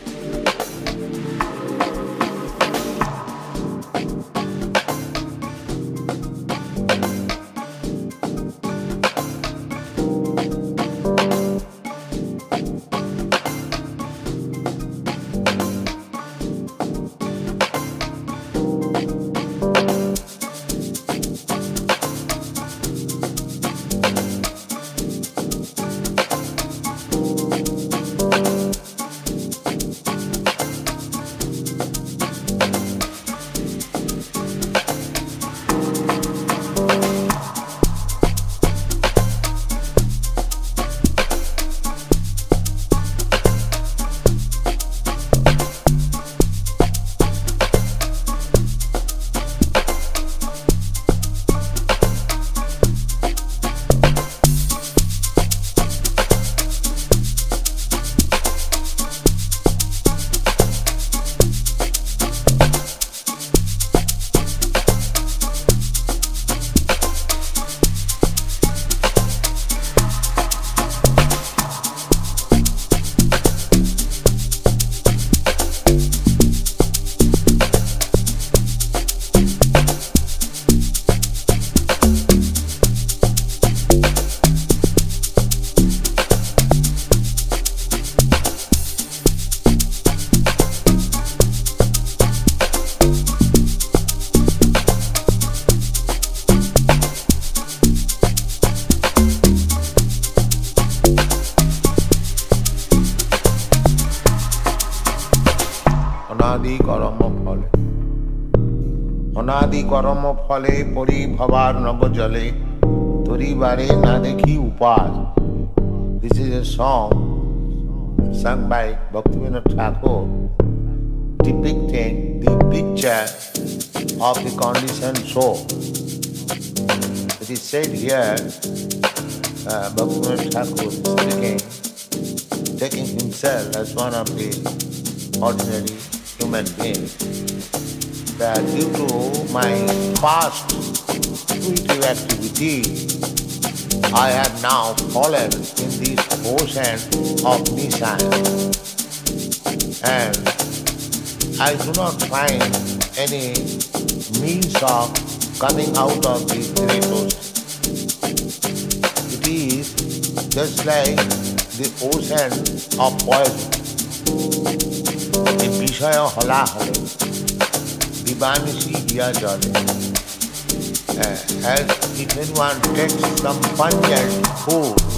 অনাদি করম ফলে অনাদি করম ফলে পরিভবার নব জলে তরিবারে না দেখি উপাস. This is a song sung by Bhaktivinoda Thakur depicting the picture of the conditioned soul. It is said here, Bhaktivinoda Thakur is speaking, taking himself as one of the ordinary human beings, that due to my past intuitive activity, I have now fallen in this ocean of Nissan, and I do not find any means of coming out of this great ocean. It is just like the ocean of poison. In Bishaya Hola Hale, Dibanisi Hiya Jale. As if anyone takes some pungent food